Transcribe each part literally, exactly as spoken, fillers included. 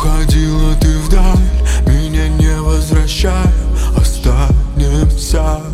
Уходила ты вдаль, меня не возвращай, останемся.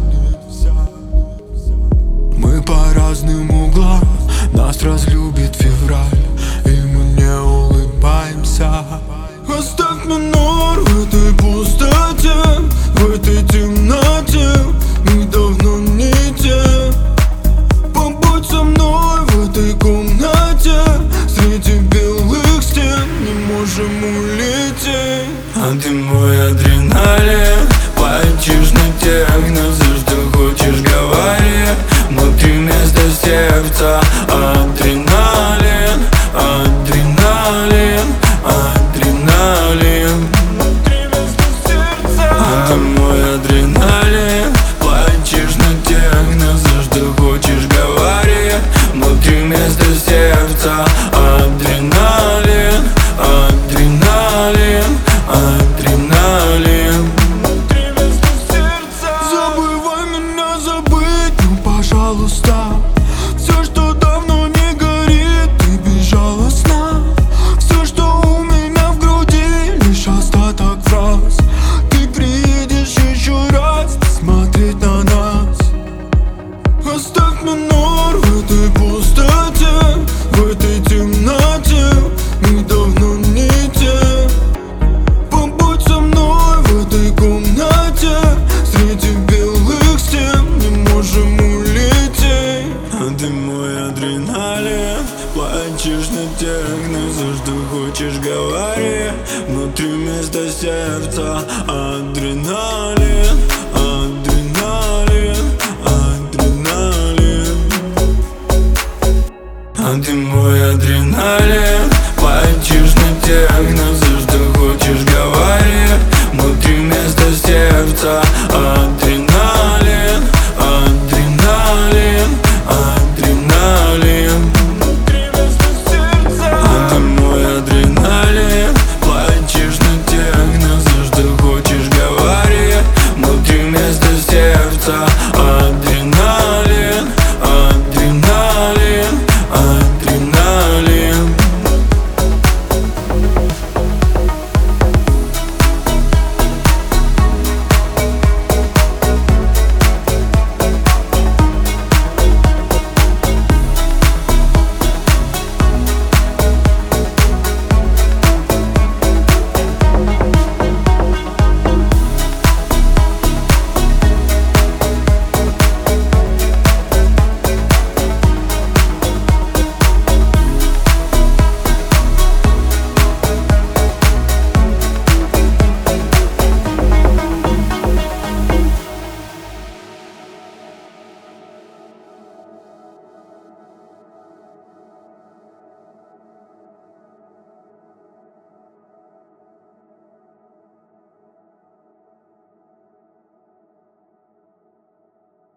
Мы по разным углам, нас разлюбит февраль, и мы не улыбаемся. Оставь минор в этой пустоте, в этой темноте, мы давно не те. Побудь со мной в этой комнате, среди белых стен не можем улететь. А ты мой адреналин, плачешь на техно, за что хочешь говори. Внутри вместо сердца адреналин, адреналин, адреналин. Внутри вместо сердца. А ты мой адреналин, плачешь на техно, за что хочешь говори. Внутри вместо сердца адреналин, адреналин, адреналин. Внутри вместо сердца. Забывай меня забыть, ну пожалуйста. Все, что давно не горит, ты безжалостна. Все, что у меня в груди, лишь остаток фраз. Ты приедешь еще раз посмотреть на нас. Оставь минор в этой пустоте, в этой темноте, мы давно не те. Побудь со мной в этой комнате, среди белых стен не можем улететь. А ты мой адреналин, плачешь на техно, за что хочешь говори. Внутри вместо сердца адреналин, адреналин, адреналин. А ты мой адреналин, плачешь на техно,